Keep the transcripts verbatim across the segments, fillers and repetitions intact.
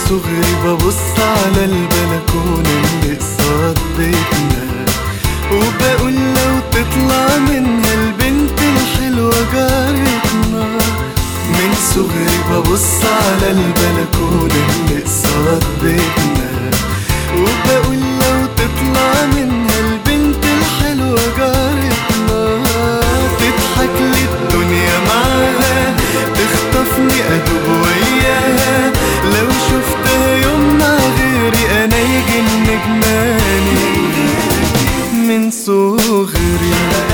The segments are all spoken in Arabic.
صغري ببص على البلكونة اللي قصاد بيتنا، وبقول لو تطلع منها البنت الحلوة جارتنا. من صغري ببص على البلكونة اللي قصاد بيتنا، وبقول لو تطلع منها البنت الحلوة جارتنا. تضحك لي الدنيا معاها، تخطفني أدوب وياها، لو شفتها يوم مع غيري أنا يجن جناني. من صغري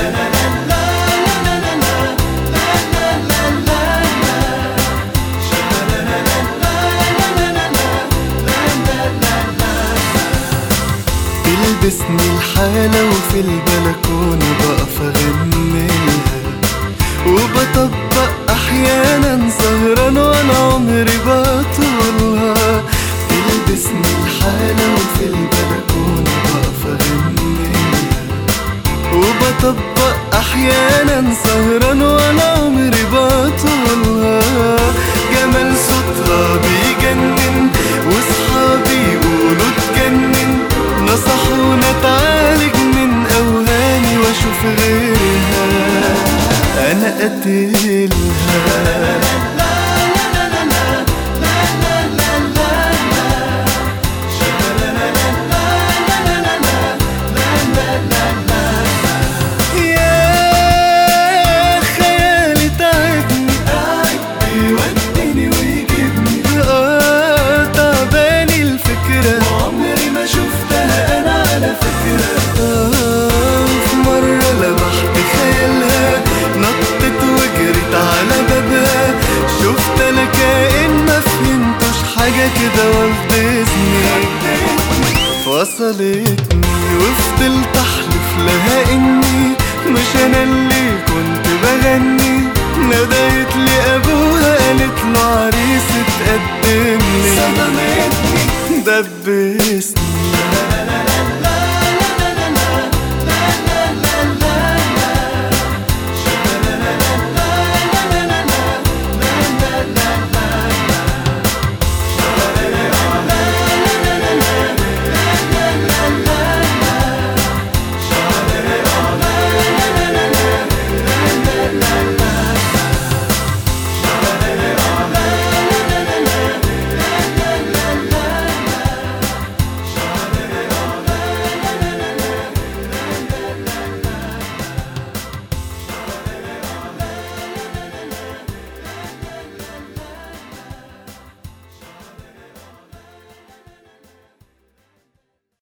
تلبسني الحالة وفي البلكونة بقف أغنيلها، وبطبق أحيانا سهران وأنا عمري بطولها. تلبسني الحالة وفي البلكونة بقف أغنيلها، وبطبق أحيانا سهران وأنا عمري بطولها. جمال صوتها بيجنن وصحابي يقولوا اتجنن، نصحونا اتعالج من أوهامي واشوف غيرها أنا قتلها. يا خيالي تعبني بيوديني ويجيبني، اه تعباني الفكرة وعمري ما شفتها أنا على فكرة. آه في مرة لمحت خيالها، نطت وجريت على بابها، شفت أنا كائن ما فهمتوش حاجة كده واخدتني وصلتني، وفضلت أحلف لها إني مش أنا اللي كنت بغني. ناديت لي أبوها قالت له عريس اتقدم لي، صدمتني دبت